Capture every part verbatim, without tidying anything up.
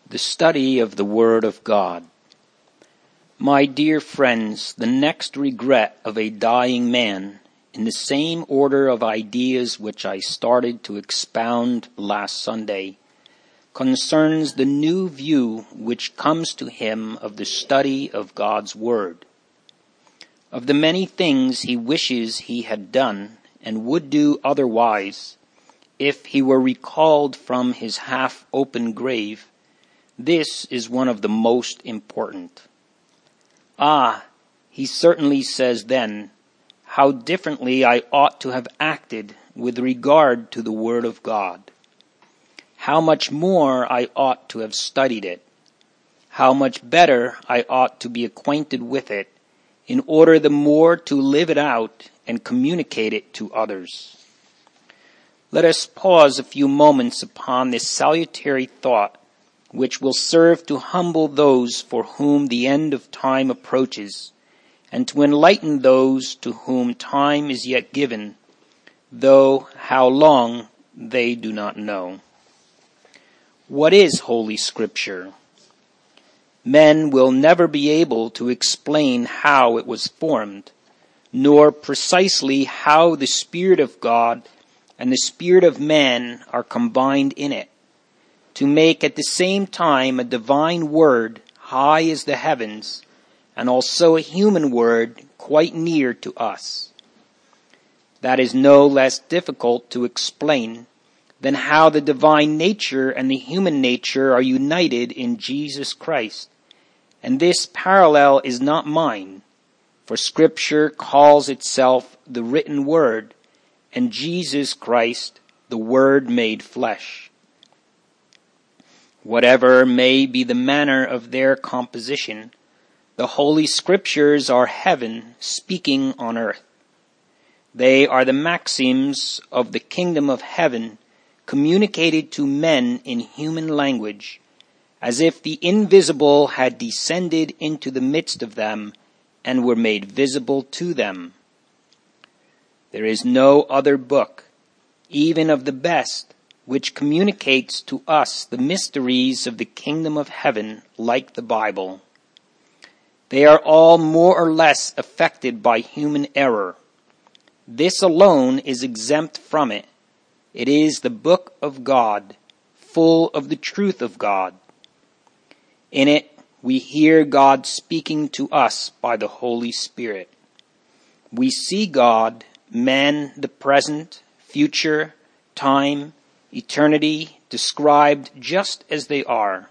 The study of the Word of God. My dear friends, the next regret of a dying man, in the same order of ideas which I started to expound last Sunday, concerns the new view which comes to him of the study of God's Word. Of the many things he wishes he had done and would do otherwise, if he were recalled from his half-open grave, this is one of the most important. Ah, he certainly says then, how differently I ought to have acted with regard to the Word of God. How much more I ought to have studied it. How much better I ought to be acquainted with it, in order the more to live it out and communicate it to others. Let us pause a few moments upon this salutary thought, which will serve to humble those for whom the end of time approaches, and to enlighten those to whom time is yet given, though how long they do not know. What is Holy Scripture? Men will never be able to explain how it was formed, nor precisely how the Spirit of God and the Spirit of man are combined in it, to make at the same time a divine word high as the heavens, and also a human word quite near to us. That is no less difficult to explain than how the divine nature and the human nature are united in Jesus Christ. And this parallel is not mine, for Scripture calls itself the written word, and Jesus Christ the Word made flesh. Whatever may be the manner of their composition, the Holy Scriptures are heaven speaking on earth. They are the maxims of the kingdom of heaven communicated to men in human language, as if the invisible had descended into the midst of them and were made visible to them. There is no other book, even of the best, which communicates to us the mysteries of the kingdom of heaven like the Bible. They are all more or less affected by human error. This alone is exempt from it. It is the book of God, full of the truth of God. In it we hear God speaking to us by the Holy Spirit. We see God, man, the present, future, time, eternity, described just as they are.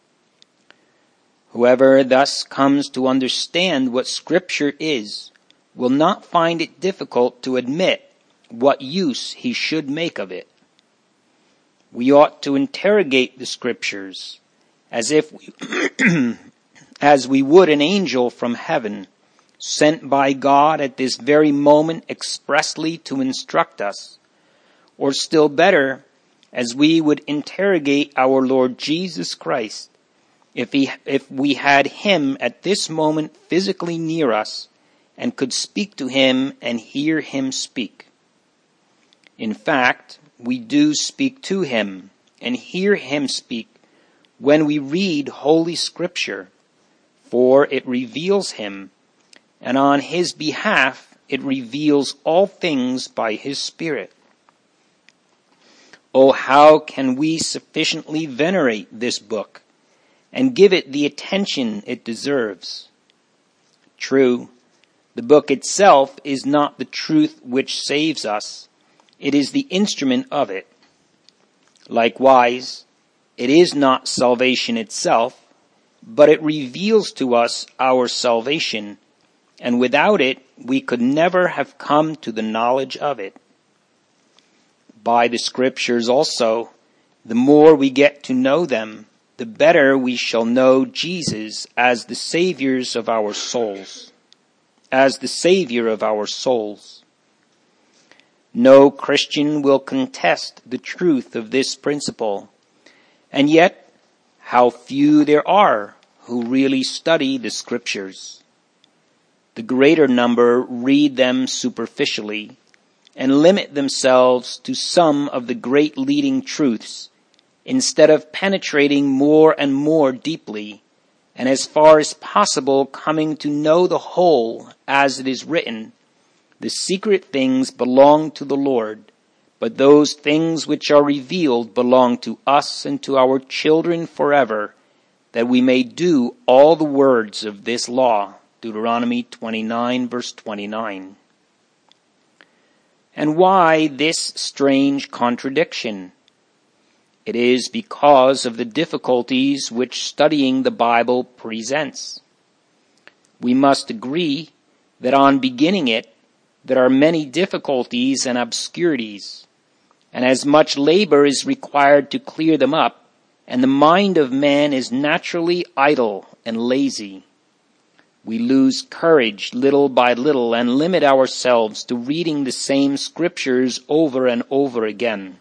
Whoever thus comes to understand what Scripture is will not find it difficult to admit what use he should make of it. We ought to interrogate the Scriptures as if we, as we would an angel from heaven, sent by God at this very moment expressly to instruct us, or still better, as we would interrogate our Lord Jesus Christ, if he, if we had him at this moment physically near us and could speak to him and hear him speak. In fact, we do speak to him and hear him speak when we read Holy Scripture, for it reveals him, and on his behalf it reveals all things by his Spirit. Oh, how can we sufficiently venerate this book and give it the attention it deserves? True, the book itself is not the truth which saves us. It is the instrument of it. Likewise, it is not salvation itself, but it reveals to us our salvation, and without it we could never have come to the knowledge of it. By the Scriptures also, the more we get to know them, the better we shall know Jesus as the Saviors of our souls, as the Savior of our souls. No Christian will contest the truth of this principle, and yet how few there are who really study the Scriptures. The greater number read them superficially, and limit themselves to some of the great leading truths, instead of penetrating more and more deeply, and as far as possible coming to know the whole, as it is written, "The secret things belong to the Lord, but those things which are revealed belong to us and to our children forever, that we may do all the words of this law." Deuteronomy twenty-nine, verse twenty-nine. And why this strange contradiction? It is because of the difficulties which studying the Bible presents. We must agree that on beginning it, there are many difficulties and obscurities, and as much labor is required to clear them up, and the mind of man is naturally idle and lazy. We lose courage little by little and limit ourselves to reading the same scriptures over and over again.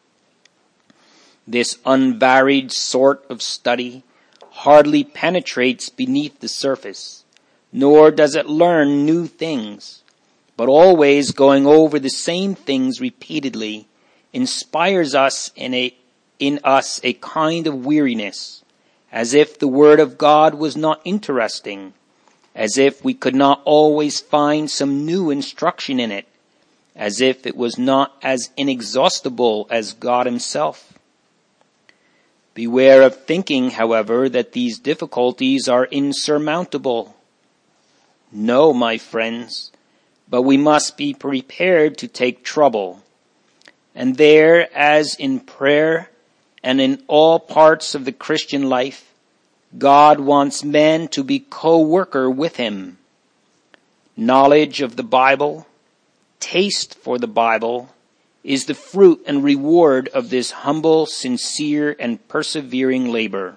This unvaried sort of study hardly penetrates beneath the surface, nor does it learn new things, but always going over the same things repeatedly inspires us in a in us a kind of weariness, as if the Word of God was not interesting, as if we could not always find some new instruction in it, as if it was not as inexhaustible as God himself. Beware of thinking, however, that these difficulties are insurmountable. No, my friends, but we must be prepared to take trouble. And there, as in prayer and in all parts of the Christian life, God wants men to be co-worker with him. Knowledge of the Bible, taste for the Bible, is the fruit and reward of this humble, sincere, and persevering labor.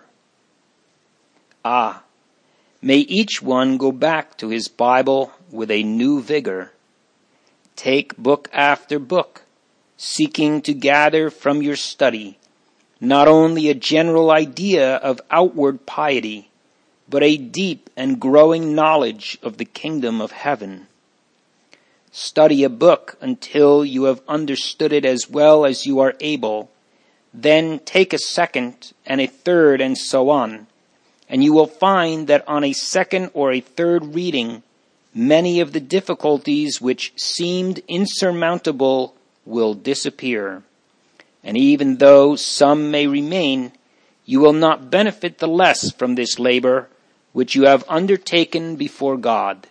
Ah, may each one go back to his Bible with a new vigor. Take book after book, seeking to gather from your study not only a general idea of outward piety, but a deep and growing knowledge of the kingdom of heaven. Study a book until you have understood it as well as you are able. Then take a second and a third and so on. And you will find that on a second or a third reading, many of the difficulties which seemed insurmountable will disappear. And even though some may remain, you will not benefit the less from this labor which you have undertaken before God.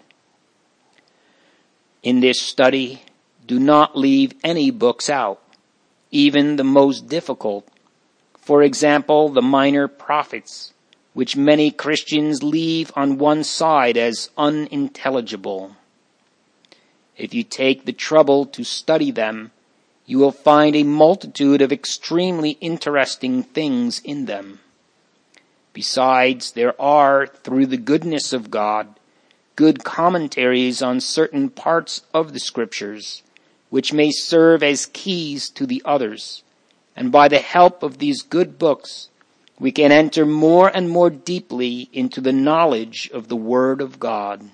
In this study, do not leave any books out, even the most difficult. For example, the minor prophets, which many Christians leave on one side as unintelligible. If you take the trouble to study them, you will find a multitude of extremely interesting things in them. Besides, there are, through the goodness of God, good commentaries on certain parts of the scriptures, which may serve as keys to the others. And by the help of these good books, we can enter more and more deeply into the knowledge of the Word of God.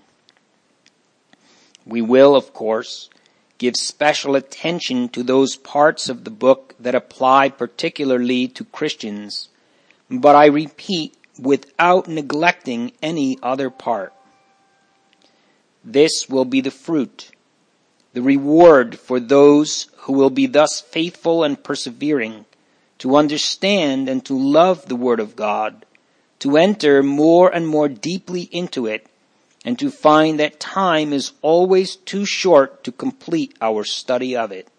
We will, of course, give special attention to those parts of the book that apply particularly to Christians, but I repeat, without neglecting any other part. This will be the fruit, the reward for those who will be thus faithful and persevering, to understand and to love the Word of God, to enter more and more deeply into it, and to find that time is always too short to complete our study of it.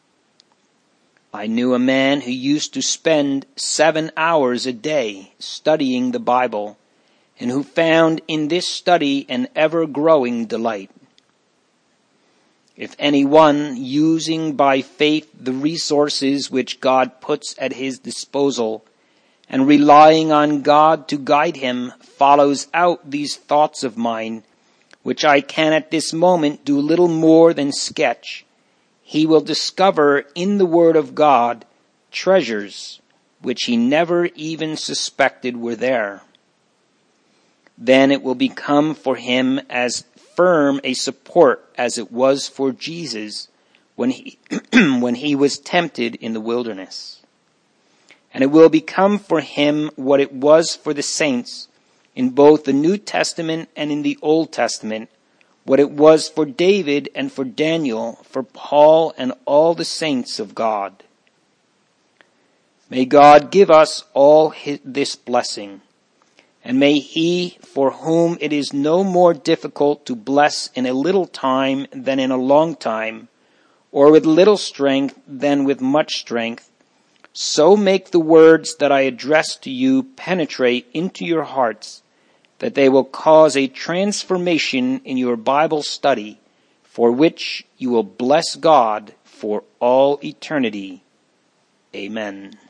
I knew a man who used to spend seven hours a day studying the Bible, and who found in this study an ever-growing delight. If anyone, using by faith the resources which God puts at his disposal, and relying on God to guide him, follows out these thoughts of mine, which I can at this moment do little more than sketch, he will discover in the Word of God treasures which he never even suspected were there. Then it will become for him as firm a support as it was for Jesus when he when he was tempted in the wilderness. and it will become for him what it was for the saints in both the New Testament and in the Old Testament, what it was for David and for Daniel, for Paul and all the saints of God. May God give us all his, this blessing, and may he, for whom it is no more difficult to bless in a little time than in a long time, or with little strength than with much strength, so make the words that I address to you penetrate into your hearts, that they will cause a transformation in your Bible study, for which you will bless God for all eternity. Amen.